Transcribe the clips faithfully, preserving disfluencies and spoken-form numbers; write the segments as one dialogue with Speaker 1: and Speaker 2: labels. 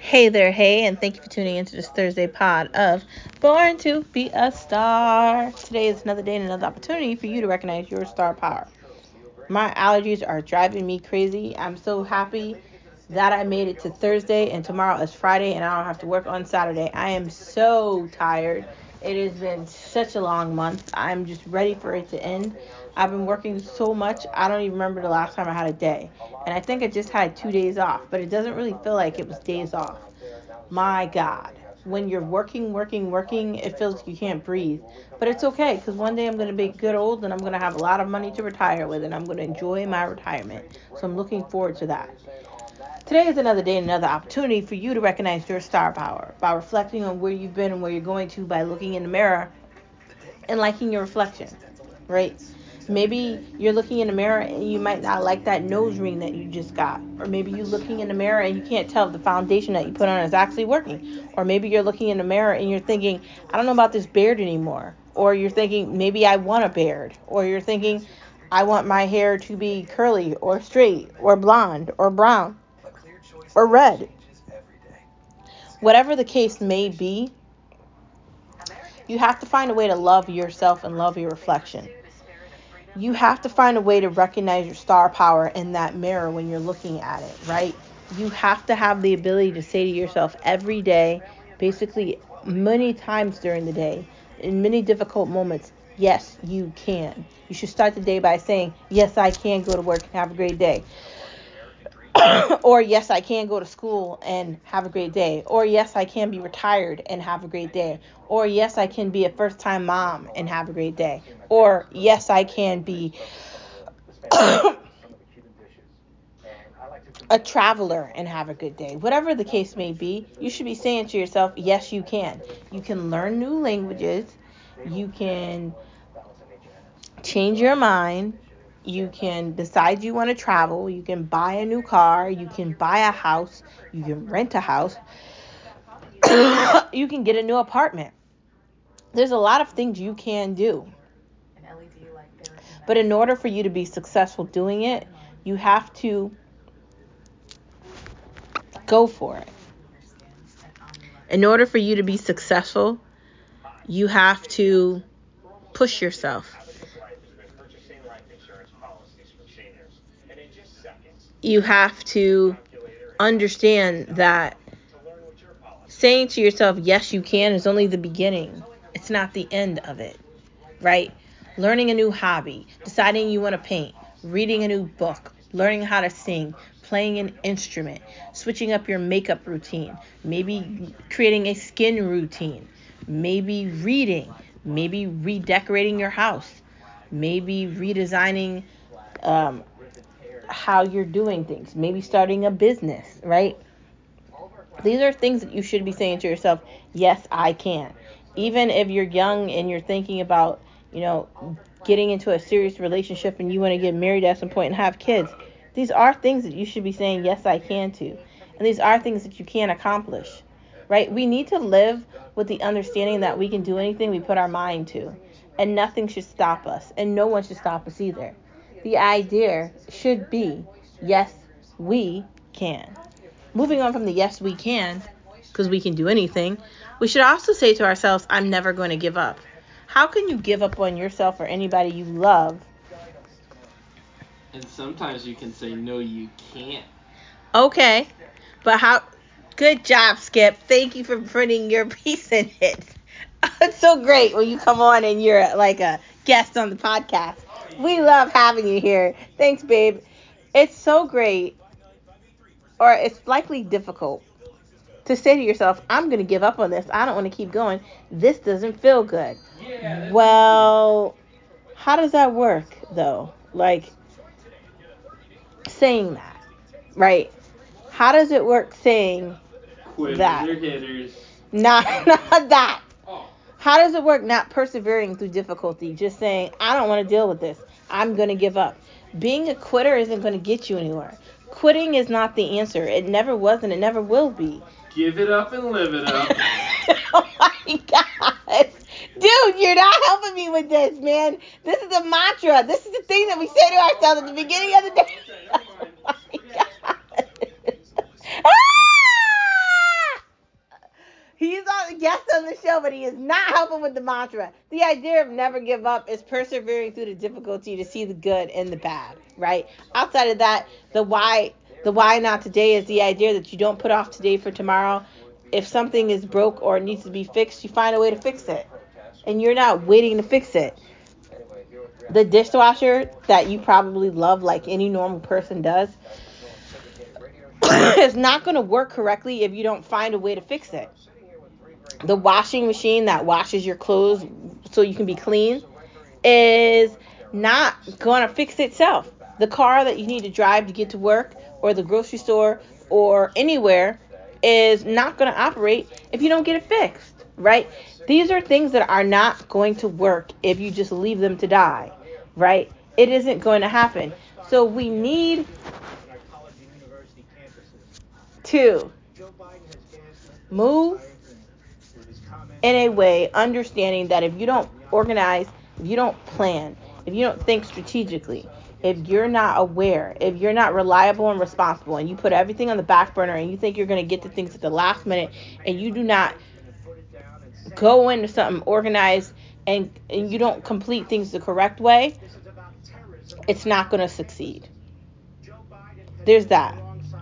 Speaker 1: Hey there, hey, and thank you for tuning into this Thursday pod of Born to Be a Star. Today is another day and another opportunity for you to recognize your star power. My allergies are driving me crazy. I'm so happy that I made it to Thursday and tomorrow is Friday and I don't have to work on Saturday. I am so tired. It has been such a long month. I'm just ready for it to end. I've been working so much, I don't even remember the last time I had a day. And I think I just had two days off, but it doesn't really feel like it was days off. My God. When you're working, working, working, it feels like you can't breathe. But it's okay, because one day I'm going to be good old and I'm going to have a lot of money to retire with, and I'm going to enjoy my retirement. So I'm looking forward to that. Today is another day and another opportunity for you to recognize your star power by reflecting on where you've been and where you're going to by looking in the mirror and liking your reflection, right? Maybe you're looking in the mirror and you might not like that nose ring that you just got. Or maybe you're looking in the mirror and you can't tell if the foundation that you put on is actually working. Or maybe you're looking in the mirror and you're thinking, I don't know about this beard anymore. Or you're thinking, maybe I want a beard. Or you're thinking, I want my hair to be curly or straight or blonde or brown or red. Whatever the case may be, you have to find a way to love yourself and love your reflection. You have to find a way to recognize your star power in that mirror when you're looking at it, right? You have to have the ability to say to yourself every day, basically many times during the day, in many difficult moments, yes, you can. You should start the day by saying, yes, I can go to work and have a great day. Or yes, I can go to school and have a great day. Or yes, I can be retired and have a great day. Or yes, I can be a first-time mom and have a great day. Or yes, I can be a traveler and have a good day. Whatever the case may be, you should be saying to yourself, yes, you can. You can learn new languages. You can change your mind. You can decide you want to travel. You can buy a new car. You can buy a house. You can rent a house. You can get a new apartment. There's a lot of things you can do. But in order for you to be successful doing it, you have to go for it. In order for you to be successful, you have to push yourself. You have to understand that saying to yourself, yes, you can, is only the beginning. It's not the end of it, right? Learning a new hobby, deciding you want to paint, reading a new book, learning how to sing, playing an instrument, switching up your makeup routine, maybe creating a skin routine, maybe reading, maybe redecorating your house, maybe redesigning um, how you're doing things, maybe starting a business, right? These are things that you should be saying to yourself, yes, I can. Even if you're young and you're thinking about, you know, getting into a serious relationship and you want to get married at some point and have kids, these are things that you should be saying, yes, I can to. And these are things that you can accomplish, right? We need to live with the understanding that we can do anything we put our mind to. And nothing should stop us. And no one should stop us either. The idea should be, yes, we can. Moving on from the yes, we can, because we can do anything, we should also say to ourselves, I'm never going to give up. How can you give up on yourself or anybody you love?
Speaker 2: And sometimes you can say, no, you can't.
Speaker 1: Okay, but how? Good job, Skip. Thank you for putting your piece in it. It's so great when you come on and you're like a guest on the podcast. We love having you here. Thanks, babe. It's so great, or it's likely difficult, to say to yourself, I'm going to give up on this. I don't want to keep going. This doesn't feel good. Well, how does that work, though? Like, saying that, right? How does it work saying
Speaker 2: Quitters
Speaker 1: that?
Speaker 2: or hitters.
Speaker 1: Not, not that. How does it work not persevering through difficulty? Just saying, I don't want to deal with this. I'm going to give up. Being a quitter isn't going to get you anywhere. Quitting is not the answer. It never was and it never will be.
Speaker 2: Give it up and live it up.
Speaker 1: Oh my God. Dude, you're not helping me with this, man. This is a mantra. This is the thing that we say to ourselves at the beginning of the day. Oh my God. guest on the show, but he is not helping with the mantra. The idea of never give up is persevering through the difficulty to see the good and the bad, right? Outside of that, the why the why not today is the idea that you don't put off today for tomorrow. If something is broke or needs to be fixed, you find a way to fix it. And you're not waiting to fix it. The dishwasher that you probably love like any normal person does is not going to work correctly if you don't find a way to fix it. The washing machine that washes your clothes so you can be clean is not going to fix itself. The car that you need to drive to get to work or the grocery store or anywhere is not going to operate if you don't get it fixed, right? These are things that are not going to work if you just leave them to die, right? It isn't going to happen. So we need to move in a way understanding that if you don't organize, if you don't plan, if you don't think strategically, if you're not aware, if you're not reliable and responsible, and you put everything on the back burner and you think you're going to get to things at the last minute and you do not go into something organized and, and you don't complete things the correct way, it's not going to succeed. There's that.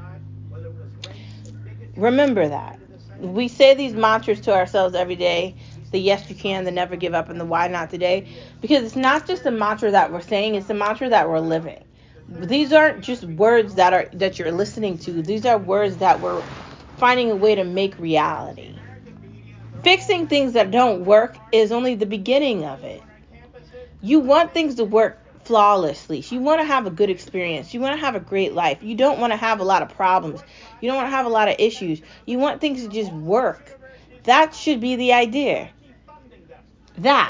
Speaker 1: Remember that. We say these mantras to ourselves every day, the yes you can, the never give up, and the why not today, because it's not just a mantra that we're saying, it's a mantra that we're living. These aren't just words that are that you're listening to. These are words that we're finding a way to make reality. Fixing things that don't work is only the beginning of it. You want things to work flawlessly. You want to have a good experience. You want to have a great life. You don't want to have a lot of problems. You don't want to have a lot of issues. You want things to just work. That should be the idea. That.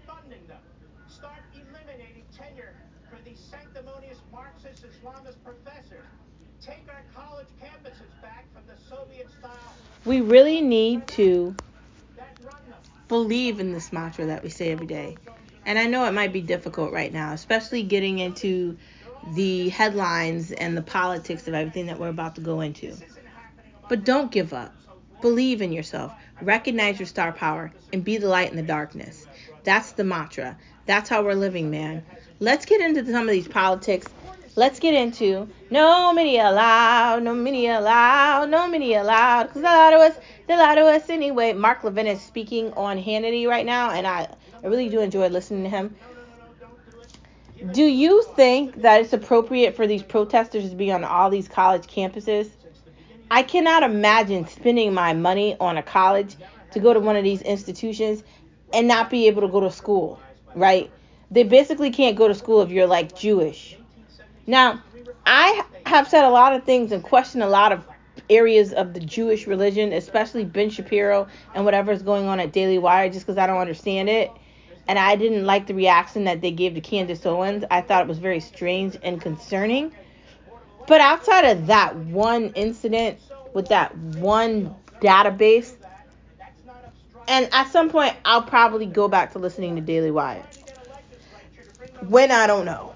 Speaker 1: We really need to believe in this mantra that we say every day. And I know it might be difficult right now, especially getting into the headlines and the politics of everything that we're about to go into. But don't give up. Believe in yourself. Recognize your star power and be the light in the darkness. That's the mantra. That's how we're living, man. Let's get into some of these politics. Let's get into no media allowed, no media allowed, no media allowed. Because a lot of us, a lot of us anyway. Mark Levin is speaking on Hannity right now, and I, I really do enjoy listening to him. Do you think that it's appropriate for these protesters to be on all these college campuses? I cannot imagine spending my money on a college to go to one of these institutions and not be able to go to school, right? They basically can't go to school if you're like Jewish. Now, I have said a lot of things and questioned a lot of areas of the Jewish religion, especially Ben Shapiro and whatever is going on at Daily Wire, just because I don't understand it. And I didn't like the reaction that they gave to Candace Owens. I thought it was very strange and concerning. But outside of that one incident with that one database, and at some point I'll probably go back to listening to Daily Wire. When, I don't know.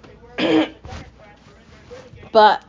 Speaker 1: But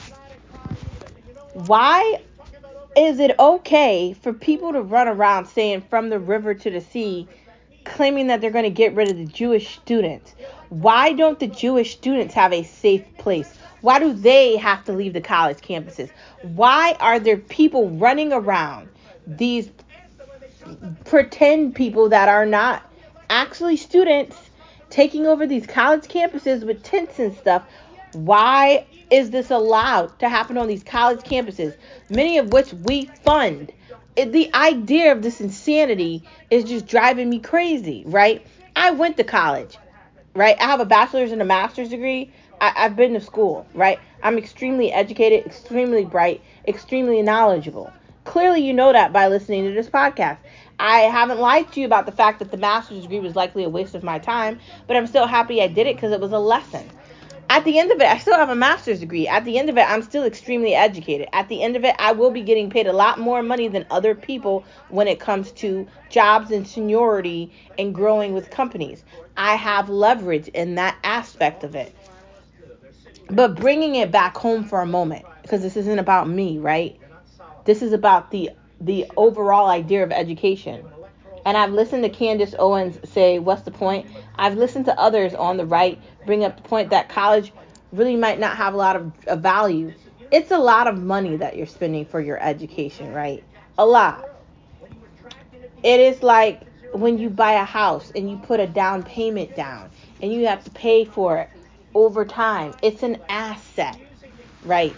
Speaker 1: why is it okay for people to run around saying from the river to the sea, claiming that they're going to get rid of the Jewish students? Why don't the Jewish students have a safe place? Why do they have to leave the college campuses? Why are there people running around, these pretend people that are not actually students, taking over these college campuses with tents and stuff? Why is this allowed to happen on these college campuses, many of which we fund? It, the idea of this insanity is just driving me crazy, right? I went to college, right? I have a bachelor's and a master's degree. I, I've been to school, right? I'm extremely educated, extremely bright, extremely knowledgeable. Clearly, you know that by listening to this podcast. I haven't lied to you about the fact that the master's degree was likely a waste of my time, but I'm still happy I did it because it was a lesson. At the end of it, I still have a master's degree. At the end of it, I'm still extremely educated. At the end of it, I will be getting paid a lot more money than other people when it comes to jobs and seniority and growing with companies. I have leverage in that aspect of it. But bringing it back home for a moment, because this isn't about me, right? This is about the the overall idea of education. And I've listened to Candace Owens say, what's the point? I've listened to others on the right bring up the point that college really might not have a lot of, of value. It's a lot of money that you're spending for your education, right? A lot. It is like when you buy a house and you put a down payment down and you have to pay for it over time. It's an asset, right?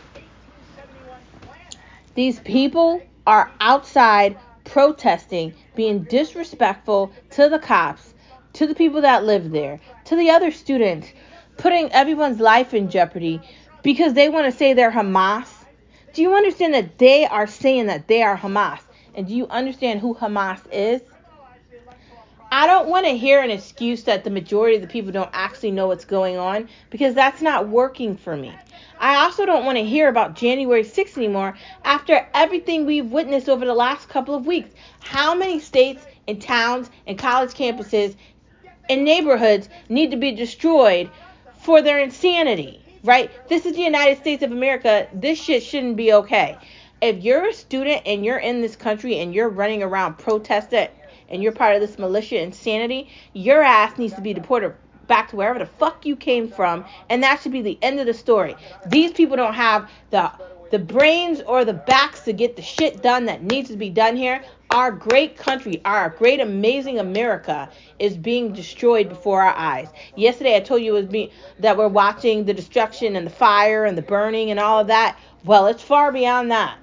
Speaker 1: These people are outside protesting, being disrespectful to the cops, to the people that live there, to the other students, putting everyone's life in jeopardy because they want to say they're Hamas. Do you understand that they are saying that they are Hamas? And do you understand who Hamas is? I don't want to hear an excuse that the majority of the people don't actually know what's going on, because that's not working for me. I also don't want to hear about January sixth anymore after everything we've witnessed over the last couple of weeks. How many states and towns and college campuses and neighborhoods need to be destroyed for their insanity, right? This is the United States of America. This shit shouldn't be okay. If you're a student and you're in this country and you're running around protesting and you're part of this militia insanity, your ass needs to be deported back to wherever the fuck you came from, and that should be the end of the story. These people don't have the the brains or the backs to get the shit done that needs to be done here. Our great country, our great amazing America is being destroyed before our eyes. Yesterday I told you it was being, that we're watching the destruction and the fire and the burning and all of that. Well, it's far beyond that.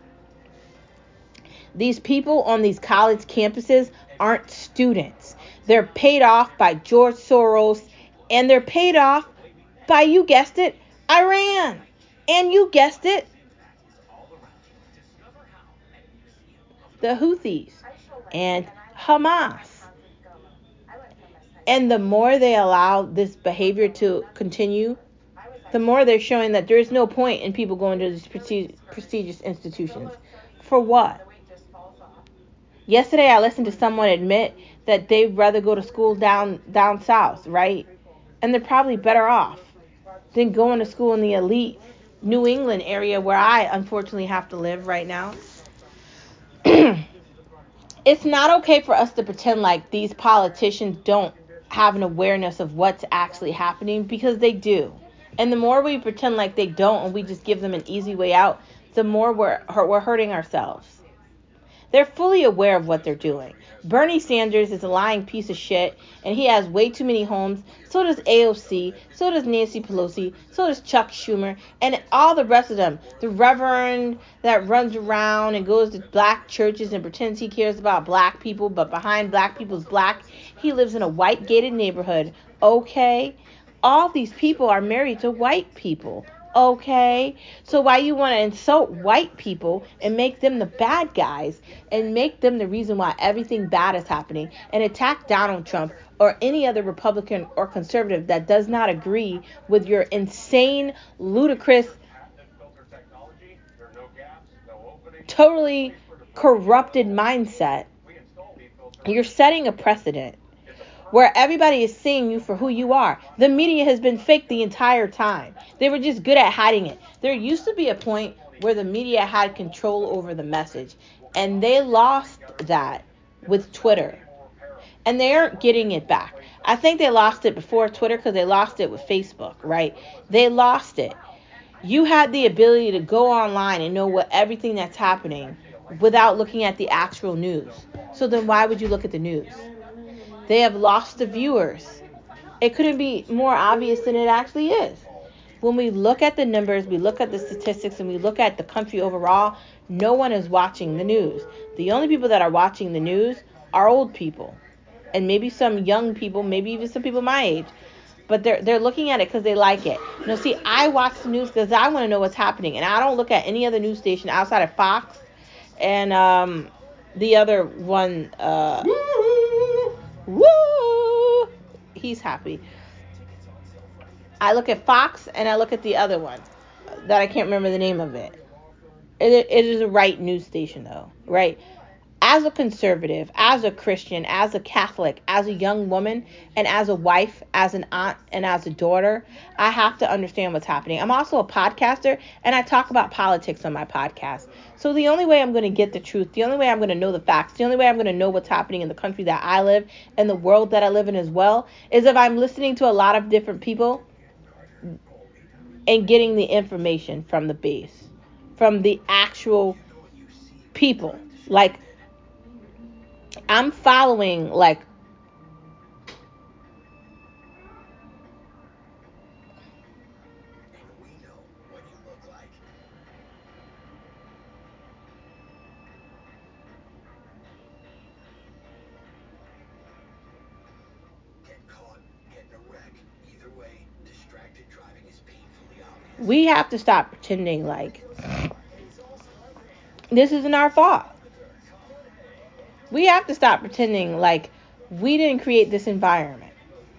Speaker 1: These people on these college campuses aren't students. They're paid off by George Soros, and they're paid off by, you guessed it, Iran. And you guessed it, the Houthis and Hamas. And the more they allow this behavior to continue, the more they're showing that there is no point in people going to these prestigious institutions. For what? Yesterday, I listened to someone admit that they'd rather go to school down down south, right? And they're probably better off than going to school in the elite New England area where I unfortunately have to live right now. It's not okay for us to pretend like these politicians don't have an awareness of what's actually happening, because they do. And the more we pretend like they don't and we just give them an easy way out, the more we're we're hurting ourselves. They're fully aware of what they're doing. Bernie Sanders is a lying piece of shit, and he has way too many homes. So does A O C, so does Nancy Pelosi, so does Chuck Schumer, and all the rest of them. The reverend that runs around and goes to black churches and pretends he cares about black people, but behind black people's black, he lives in a white gated neighborhood. Okay? All these people are married to white people. Okay, so why you want to insult white people and make them the bad guys and make them the reason why everything bad is happening, and attack Donald Trump or any other Republican or conservative that does not agree with your insane, ludicrous, totally corrupted mindset? You're setting a precedent where everybody is seeing you for who you are. The media has been fake the entire time. They were just good at hiding it. There used to be a point where the media had control over the message, and they lost that with Twitter. And they aren't getting it back. I think they lost it before Twitter because they lost it with Facebook, right? They lost it. You had the ability to go online and know what everything that's happening without looking at the actual news. So then why would you look at the news? They have lost the viewers. It couldn't be more obvious than it actually is. When we look at the numbers, we look at the statistics, and we look at the country overall, no one is watching the news. The only people that are watching the news are old people. And maybe some young people, maybe even some people my age. But they're they're looking at it because they like it. No, see, I watch the news because I want to know what's happening. And I don't look at any other news station outside of Fox and um, the other one, uh... Woo! He's happy. I look at Fox and I look at the other one that I can't remember the name of it. It, it is a right news station though, right? As a conservative, as a Christian, as a Catholic, as a young woman, and as a wife, as an aunt, and as a daughter, I have to understand what's happening. I'm also a podcaster, and I talk about politics on my podcast. So the only way I'm going to get the truth, the only way I'm going to know the facts, the only way I'm going to know what's happening in the country that I live and the world that I live in as well, is if I'm listening to a lot of different people and getting the information from the base, from the actual people. Like, I'm following, like, we have to stop pretending like this isn't our fault. We have to stop pretending like we didn't create this environment.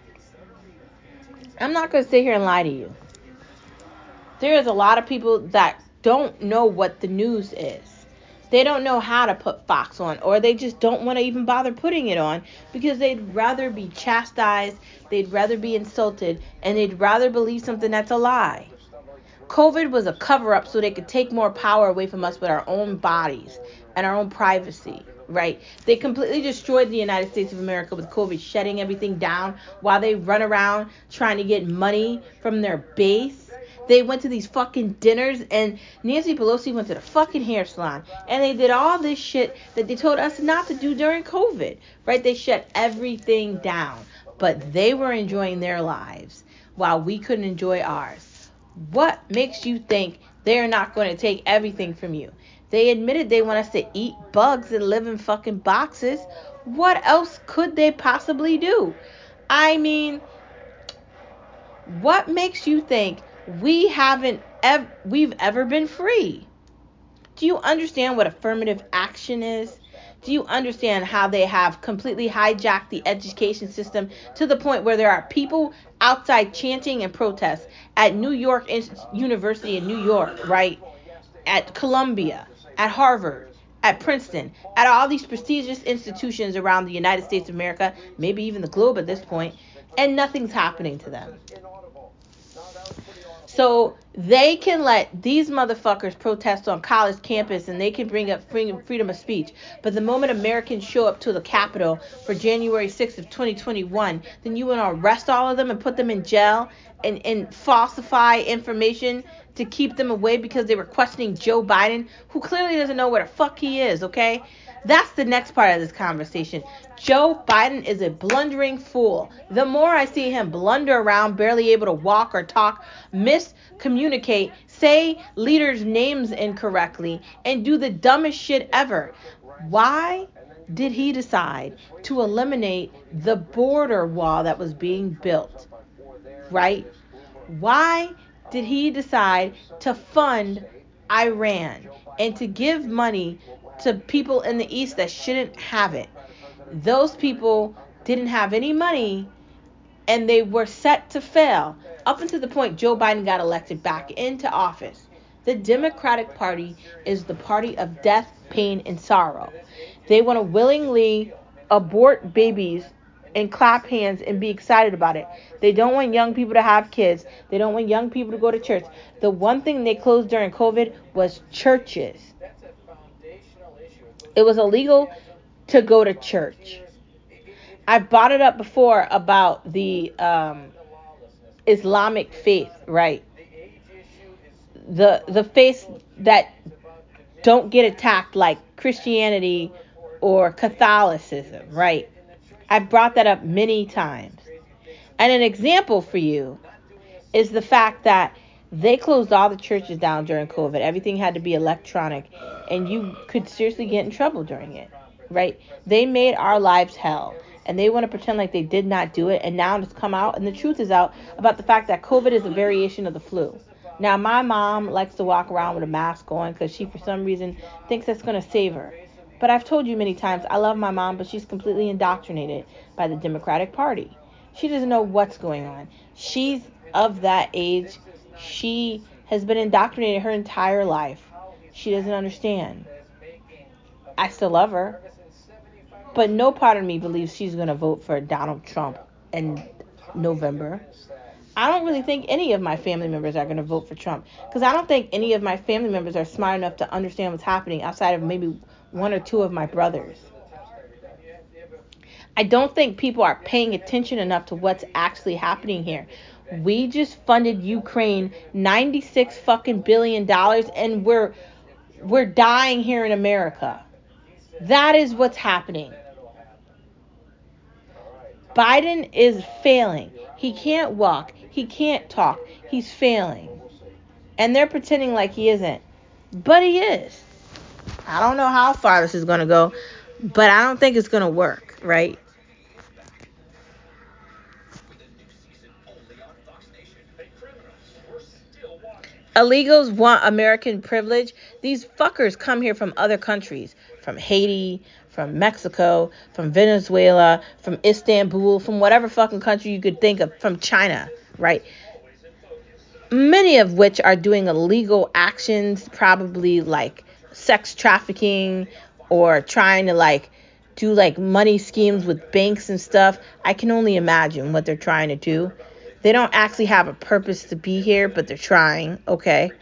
Speaker 1: I'm not going to sit here and lie to you. There is a lot of people that don't know what the news is. They don't know how to put Fox on, or they just don't want to even bother putting it on because they'd rather be chastised, they'd rather be insulted, and they'd rather believe something that's a lie. COVID was a cover-up so they could take more power away from us with our own bodies and our own privacy, right? They completely destroyed the United States of America with COVID, shutting everything down while they run around trying to get money from their base. They went to these fucking dinners, and Nancy Pelosi went to the fucking hair salon, and they did all this shit that they told us not to do during COVID, right? They shut everything down, but they were enjoying their lives while we couldn't enjoy ours. What makes you think they're not going to take everything from you? They admitted they want us to eat bugs and live in fucking boxes. What else could they possibly do? I mean, what makes you think we haven't ev- we've ever been free? Do you understand what affirmative action is? Do you understand how they have completely hijacked the education system to the point where there are people outside chanting and protest at New York University in New York, right? At Columbia, at Harvard, at Princeton, at all these prestigious institutions around the United States of America, maybe even the globe at this point, and nothing's happening to them. So they can let these motherfuckers protest on college campus and they can bring up freedom of speech. But the moment Americans show up to the Capitol for January sixth of twenty twenty-one, then you want to arrest all of them and put them in jail and, and falsify information to keep them away because they were questioning Joe Biden, who clearly doesn't know where the fuck he is, okay? That's the next part of this conversation. Joe Biden is a blundering fool. The more I see him blunder around, barely able to walk or talk, miscommunicate, say leaders' names incorrectly, and do the dumbest shit ever. Why did he decide to eliminate the border wall that was being built? Right? Why did he decide to fund Iran and to give money to people in the East that shouldn't have it? Those people didn't have any money and they were set to fail up until the point Joe Biden got elected back into office. The Democratic Party is the party of death, pain, and sorrow. They want to willingly abort babies and clap hands and be excited about it. They don't want young people to have kids. They don't want young people to go to church. The one thing they closed during COVID was churches. It was illegal to go to church. I brought it up before about the um, Islamic faith, right? The the faiths that don't get attacked like Christianity or Catholicism, right? I've brought that up many times. And an example for you is the fact that they closed all the churches down during COVID. Everything had to be electronic, and you could seriously get in trouble during it, right? They made our lives hell, and they want to pretend like they did not do it, and now it's come out, and the truth is out about the fact that COVID is a variation of the flu. Now, my mom likes to walk around with a mask on because she, for some reason, thinks that's going to save her. But I've told you many times, I love my mom, but she's completely indoctrinated by the Democratic Party. She doesn't know what's going on. She's of that age. She has been indoctrinated her entire life. She doesn't understand. I still love her. But no part of me believes she's going to vote for Donald Trump in November. I don't really think any of my family members are going to vote for Trump because I don't think any of my family members are smart enough to understand what's happening outside of maybe one or two of my brothers. I don't think people are paying attention enough to what's actually happening here. We just funded Ukraine ninety-six fucking billion dollars and we're we're dying here in America. That is what's happening. Biden is failing. He can't walk. He can't talk. He's failing. And they're pretending like he isn't. But he is. I don't know how far this is going to go, but I don't think it's going to work, right? Illegals want American privilege. These fuckers come here from other countries, from Haiti, from Mexico, from Venezuela, from Istanbul, from whatever fucking country you could think of, from China, right? Many of which are doing illegal actions, probably like sex trafficking or trying to like do like money schemes with banks and stuff. I can only imagine what they're trying to do. They don't actually have a purpose to be here, but they're trying, okay?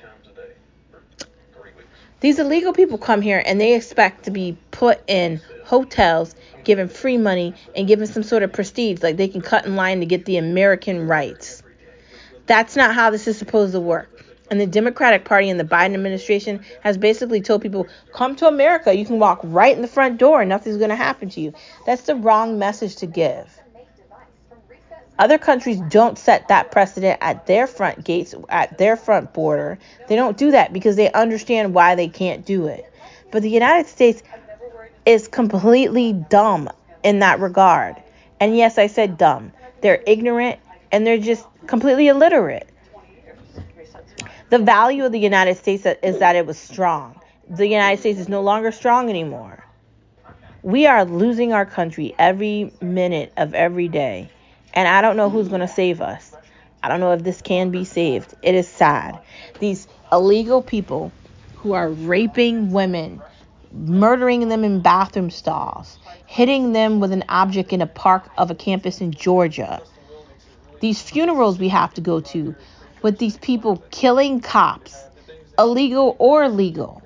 Speaker 1: These illegal people come here and they expect to be put in hotels, given free money, and given some sort of prestige, like they can cut in line to get the American rights. That's not how this is supposed to work. And the Democratic Party and the Biden administration has basically told people, come to America. You can walk right in the front door and nothing's going to happen to you. That's the wrong message to give. Other countries don't set that precedent at their front gates, at their front border. They don't do that because they understand why they can't do it. But the United States is completely dumb in that regard. And yes, I said dumb. They're ignorant and they're just completely illiterate. The value of the United States is that it was strong. The United States is no longer strong anymore. We are losing our country every minute of every day. And I don't know who's going to save us. I don't know if this can be saved. It is sad. These illegal people who are raping women, murdering them in bathroom stalls, hitting them with an object in a park of a campus in Georgia. These funerals we have to go to with these people killing cops, illegal or legal.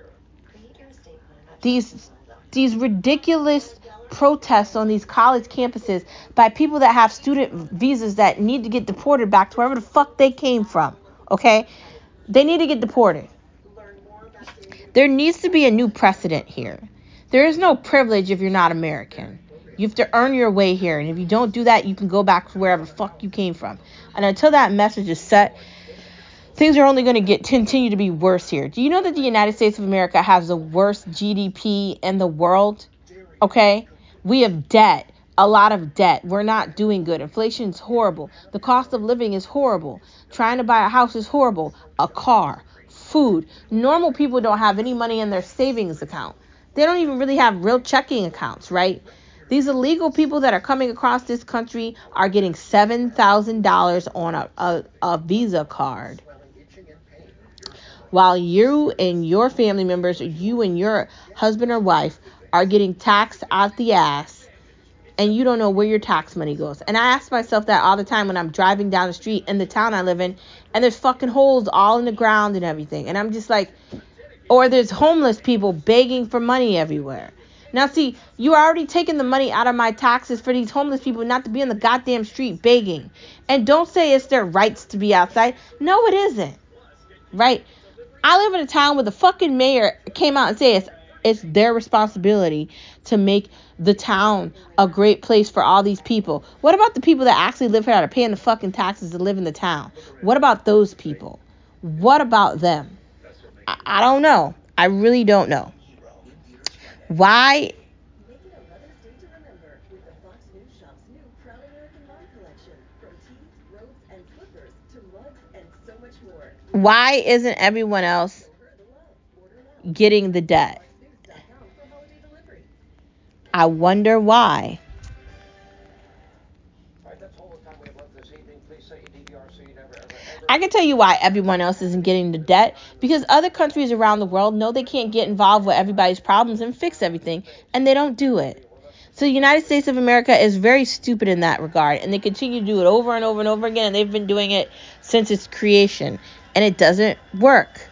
Speaker 1: These these ridiculous protests on these college campuses by people that have student visas that need to get deported back to wherever the fuck they came from. Okay? They need to get deported. There needs to be a new precedent here. There is no privilege if you're not American. You have to earn your way here. And if you don't do that, you can go back to wherever the fuck you came from. And until that message is set, things are only going to get continue to be worse here. Do you know that the United States of America has the worst G D P in the world? Okay? We have debt, a lot of debt. We're not doing good. Inflation is horrible. The cost of living is horrible. Trying to buy a house is horrible. A car, food. Normal people don't have any money in their savings account. They don't even really have real checking accounts, right? These illegal people that are coming across this country are getting seven thousand dollars on a, a, a Visa card. While you and your family members, you and your husband or wife are getting taxed out the ass and you don't know where your tax money goes. And I ask myself that all the time when I'm driving down the street in the town I live in and there's fucking holes all in the ground and everything. And I'm just like, or there's homeless people begging for money everywhere. Now, see, you already taken the money out of my taxes for these homeless people not to be on the goddamn street begging. And don't say it's their rights to be outside. No, it isn't. Right? I live in a town where the fucking mayor came out and said it's, it's their responsibility to make the town a great place for all these people. What about the people that actually live here that are paying the fucking taxes to live in the town? What about those people? What about them? I, I don't know. I really don't know. Why? Why isn't everyone else getting the debt? I wonder why. I can tell you why everyone else isn't getting the debt. Because other countries around the world know they can't get involved with everybody's problems and fix everything. And they don't do it. So the United States of America is very stupid in that regard, and they continue to do it over and over and over again, and they've been doing it since its creation, and it doesn't work.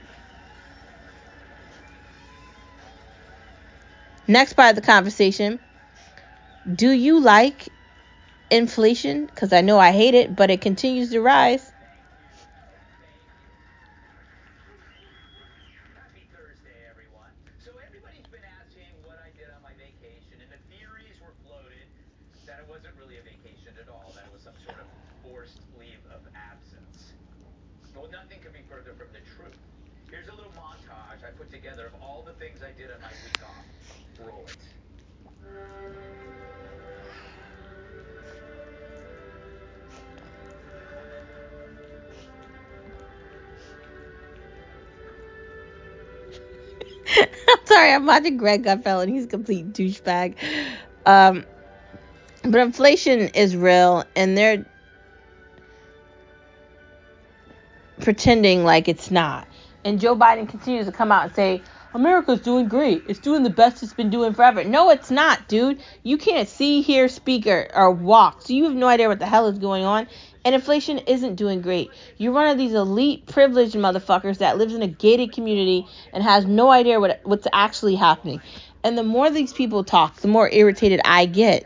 Speaker 1: Next part of the conversation, do you like inflation? Because I know I hate it, but it continues to rise.
Speaker 3: Happy Thursday, everyone. So everybody's been asking what I did on my vacation, and the theories were floated that it wasn't really a vacation at all, that it was some sort of forced leave of absence. Well, nothing could be further from the truth. Here's a little montage I put together of all the things I did on my week off. Roll it.
Speaker 1: I'm sorry, I'm watching Greg Gutfeld, and he's a complete douchebag. Um, but inflation is real, and they're pretending like it's not. And Joe Biden continues to come out and say, America's doing great. It's doing the best it's been doing forever. No, it's not, dude. You can't see, hear, speak, or, or walk. So you have no idea what the hell is going on. And inflation isn't doing great. You're one of these elite, privileged motherfuckers that lives in a gated community and has no idea what what's actually happening. And the more these people talk, the more irritated I get.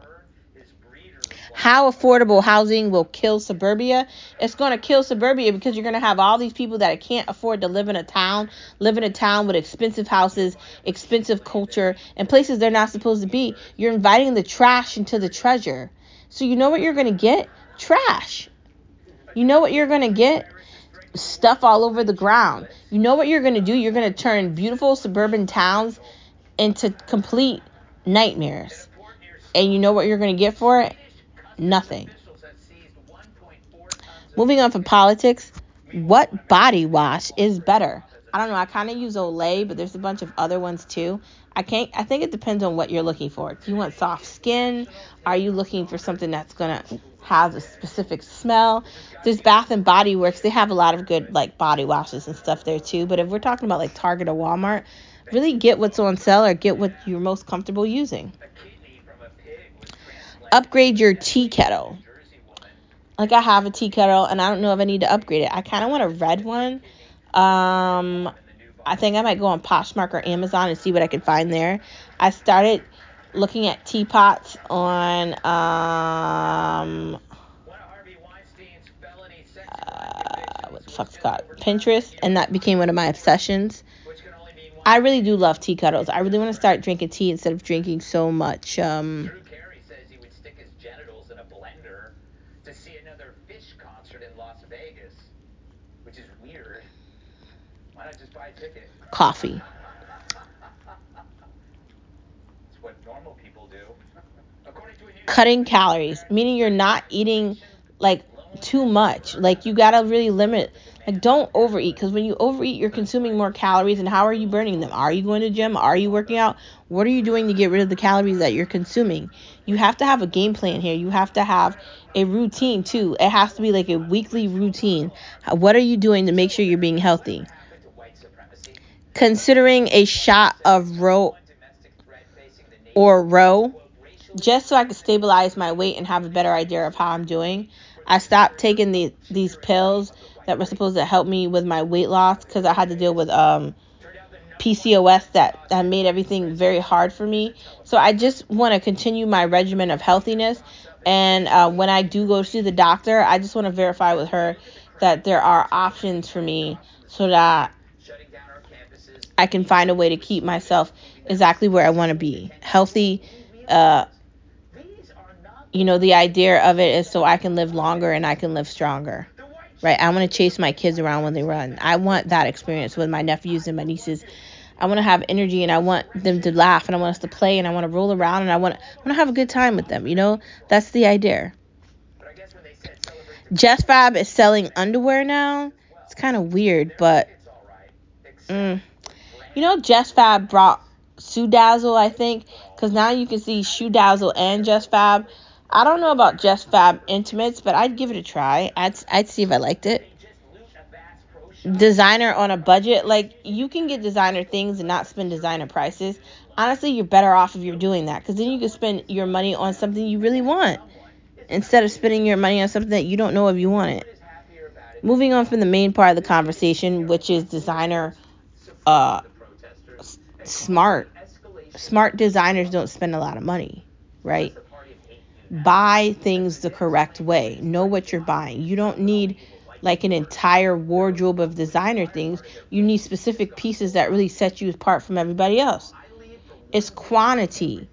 Speaker 1: How affordable housing will kill suburbia. It's going to kill suburbia because you're going to have all these people that can't afford to live in a town, live in a town with expensive houses, expensive culture, and places they're not supposed to be. You're inviting the trash into the treasure. So you know what you're going to get? Trash. You know what you're going to get? Stuff all over the ground. You know what you're going to do? You're going to turn beautiful suburban towns into complete nightmares. And you know what you're going to get for it? Nothing. Moving on from politics, what body wash is better? I don't know. I kind of use Olay, but there's a bunch of other ones too. I can't. I think it depends on what you're looking for. Do you want soft skin? Are you looking for something that's gonna have a specific smell? There's Bath and Body Works. They have a lot of good like body washes and stuff there too. But if we're talking about like Target or Walmart, really get what's on sale or get what you're most comfortable using. Upgrade your tea kettle. Like I have a tea kettle and I don't know if I need to upgrade it. I kind of want a red one. Um, I think I might go on Poshmark or Amazon and see what I can find there. I started looking at teapots on um, uh, what the fuck's it called? Pinterest, and that became one of my obsessions. I really do love tea kettles. I really want to start drinking tea instead of drinking so much um
Speaker 3: to see another Fish concert in Las Vegas, which is weird. Why not just buy a ticket?
Speaker 1: Coffee.
Speaker 3: It's what normal people do. According to a new
Speaker 1: Cutting calories, meaning you're not eating like too much. Like you gotta really limit. Like don't overeat, because when you overeat, you're consuming more calories. And how are you burning them? Are you going to the gym? Are you working out? What are you doing to get rid of the calories that you're consuming? You have to have a game plan here. You have to have a routine too. It has to be like a weekly routine. What are you doing to make sure you're being healthy? Considering a shot of row or row, just so I could stabilize my weight and have a better idea of how I'm doing. I stopped taking the, these pills that were supposed to help me with my weight loss because I had to deal with um, P C O S that, that made everything very hard for me. So I just want to continue my regimen of healthiness. And uh, when I do go see the doctor, I just want to verify with her that there are options for me so that I can find a way to keep myself exactly where I want to be. Healthy, uh, you know, the idea of it is so I can live longer and I can live stronger, right? I want to chase my kids around when they run. I want that experience with my nephews and my nieces. I want to have energy and I want them to laugh and I want us to play and I want to roll around and I want to, I want to have a good time with them. You know, that's the idea. JustFab is selling underwear now. It's kind of weird, but mm, you know, JustFab brought Sudazzle, I think, because now you can see Shoedazzle and JustFab. I don't know about JustFab Intimates, but I'd give it a try. I'd I'd see if I liked it. Designer on a budget, like you can get designer things and not spend designer prices. honestly, you're better off if you're doing that, because then you can spend your money on something you really want instead of spending your money on something that you don't know if you want it. Moving on from the main part of the conversation, which is designer uh, smart. Smart designers don't spend a lot of money, right? Buy things the correct way. Know what you're buying. You don't need like an entire wardrobe of designer things. You need specific pieces that really set you apart from everybody else. It's quantity.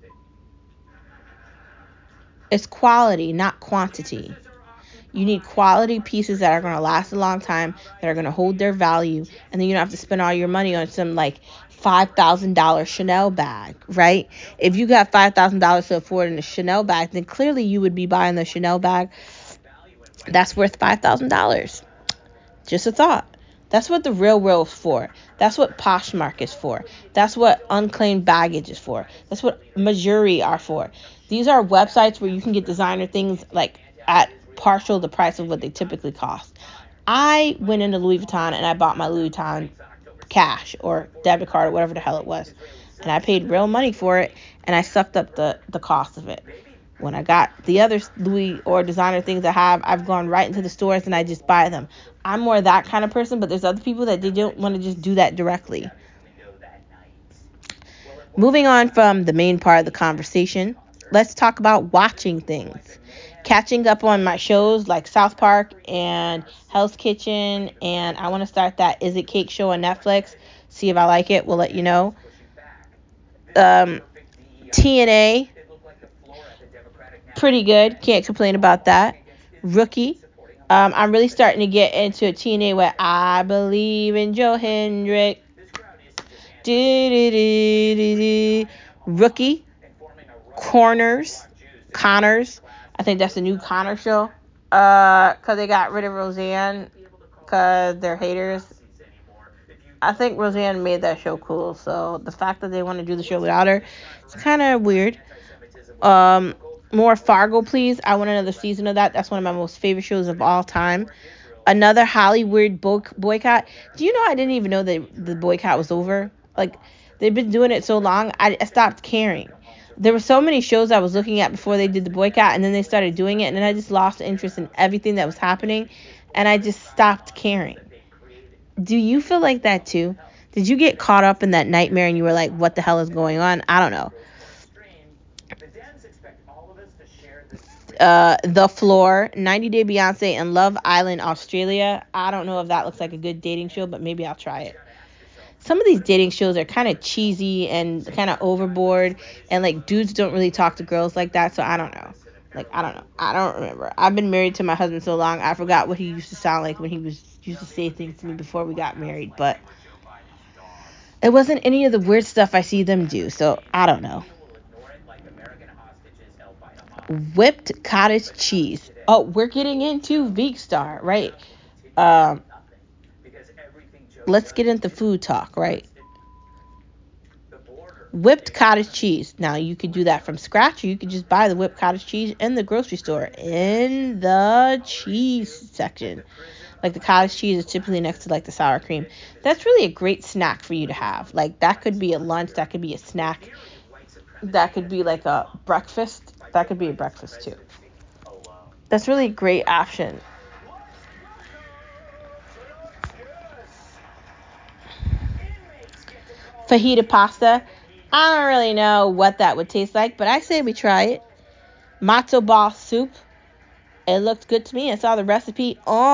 Speaker 1: It's quality, not quantity. You need quality pieces that are going to last a long time, that are going to hold their value, and then you don't have to spend all your money on some like five thousand dollars Chanel bag, right? If you got five thousand dollars to afford in a Chanel bag, then clearly you would be buying the Chanel bag that's worth five thousand dollars. Just a thought. That's what the real world is for. That's what Poshmark is for. That's what Unclaimed Baggage is for. That's what Mejuri are for. These are websites where you can get designer things like at partial the price of what they typically cost. I went into Louis Vuitton and I bought my Louis Vuitton cash or debit card or whatever the hell it was. And I paid real money for it, and I sucked up the, the cost of it. When I got the other Louis or designer things I have, I've gone right into the stores and I just buy them. I'm more that kind of person, but there's other people that they don't want to just do that directly. Moving on from the main part of the conversation, let's talk about watching things. Catching up on my shows like South Park and Hell's Kitchen, and I want to start that Is It Cake show on Netflix. See if I like it. We'll let you know. Um, T N A, pretty good. Can't complain about that. Rookie. Um, I'm really starting to get into a T N A where I believe in Joe Hendrick. Rookie. Corners. Connors. I think that's the new Connor show. Uh, cause they got rid of Roseanne, cause they're haters. I think Roseanne made that show cool, so the fact that they want to do the show without her, it's kind of weird. Um, more Fargo, please. I want another season of that. That's one of my most favorite shows of all time. Another Hollywood bo- boycott. Do you know I didn't even know that the boycott was over? Like, they've been doing it so long, I, I stopped caring. There were so many shows I was looking at before they did the boycott, and then they started doing it, and then I just lost interest in everything that was happening, and I just stopped caring. Do you feel like that too? Did you get caught up in that nightmare and you were like, what the hell is going on? I don't know. Uh, The Floor, ninety Day Beyonce, and Love Island Australia. I don't know if that looks like a good dating show, but maybe I'll try it. Some of these dating shows are kind of cheesy and kind of overboard, and like dudes don't really talk to girls like that, so I don't know. Like, I don't know. I don't remember. I've been married to my husband so long, I forgot what he used to sound like when he was used to say things to me before we got married, but it wasn't any of the weird stuff I see them do, so I don't know. Whipped cottage cheese. Oh, we're getting into Veekstar, right? Um, let's get into food talk, right? Whipped cottage cheese. Now, you could do that from scratch, or you could just buy the whipped cottage cheese in the grocery store in the cheese section. Like, the cottage cheese is typically next to like the sour cream. That's really a great snack for you to have. Like, that could be a lunch, that could be a snack, that could be like a breakfast. That could be a breakfast too. That's really a great option. Fajita pasta. I don't really know what that would taste like, but I say we try it. Matzo ball soup. It looked good to me. I saw the recipe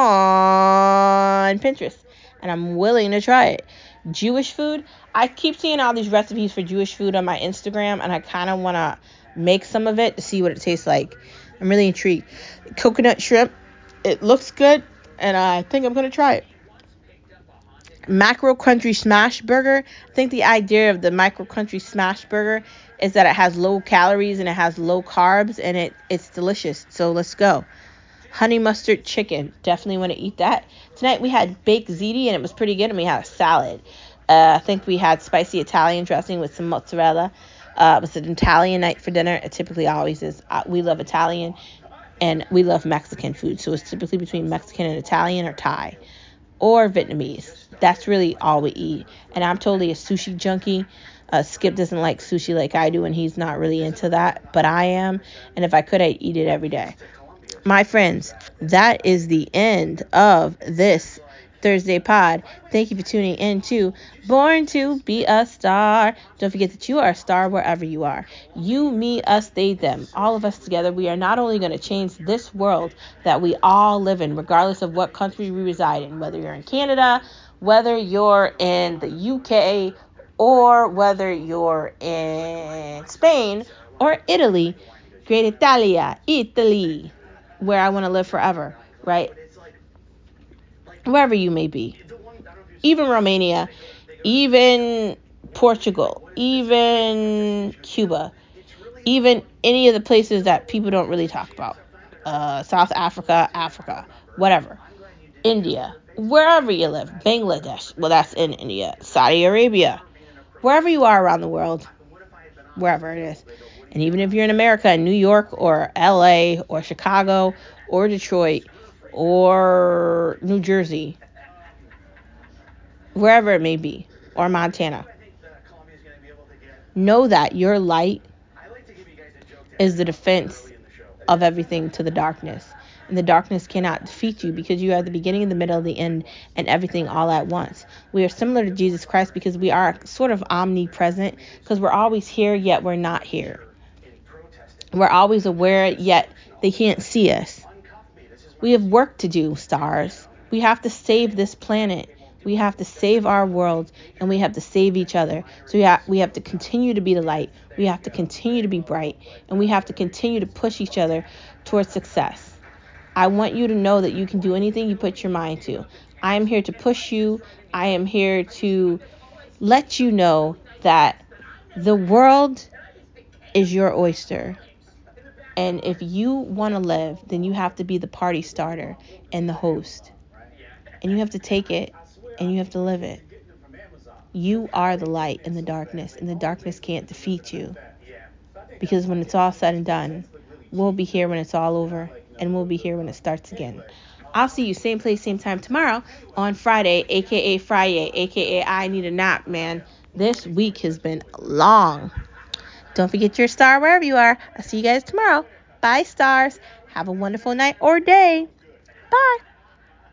Speaker 1: on Pinterest, and I'm willing to try it. Jewish food. I keep seeing all these recipes for Jewish food on my Instagram, and I kind of want to make some of it to see what it tastes like. I'm really intrigued. Coconut shrimp. It looks good, and I think I'm going to try it. Macro Country Smash Burger. I think the idea of the Macro Country Smash Burger is that it has low calories and it has low carbs, and it, it's delicious. So let's go. Honey mustard chicken. Definitely want to eat that. Tonight we had baked ziti, and it was pretty good, and we had a salad. Uh, I think we had spicy Italian dressing with some mozzarella. Uh, it was an Italian night for dinner. It typically always is. Uh, we love Italian, and we love Mexican food, so it's typically between Mexican and Italian or Thai. or Vietnamese. That's really all we eat. And I'm totally a sushi junkie. Uh, Skip doesn't like sushi like I do, and he's not really into that, but I am. And if I could, I'd eat it every day. My friends, that is the end of this Thursday pod. Thank you for tuning in to Born to Be a Star. Don't forget that you are a star wherever you are. You, me, us, they, them. All of us together, we are not only going to change this world that we all live in, regardless of what country we reside in, whether you're in Canada, whether you're in the U K, or whether you're in Spain or Italy. Great Italia, Italy, where I want to live forever, right? Wherever you may be. Even Romania, even Portugal, even Cuba, even any of the places that people don't really talk about. Uh, South Africa, Africa, whatever. India, wherever you live. Bangladesh, well, that's in India. Saudi Arabia, wherever you are around the world, wherever it is. And even if you're in America, in New York or L A or Chicago or Detroit or New Jersey, wherever it may be, or Montana, know that your light is the defense of everything to the darkness. And the darkness cannot defeat you because you are the beginning, the middle, the end, and everything all at once. We are similar to Jesus Christ because we are sort of omnipresent, because we're always here, yet we're not here. We're always aware, yet they can't see us. We have work to do, stars. We have to save this planet. We have to save our world, and we have to save each other. So we have, we have to continue to be the light. We have to continue to be bright, and we have to continue to push each other towards success. I want you to know that you can do anything you put your mind to. I am here to push you. I am here to let you know that the world is your oyster. And if you want to live, then you have to be the party starter and the host. And you have to take it and you have to live it. You are the light in the darkness, and the darkness can't defeat you. Because when it's all said and done, we'll be here when it's all over, and we'll be here when it starts again. I'll see you same place, same time tomorrow on Friday, aka Friday, aka I need a nap, man. This week has been long. Don't forget your star wherever you are. I'll see you guys tomorrow. Bye, stars. Have a wonderful night or day. Bye.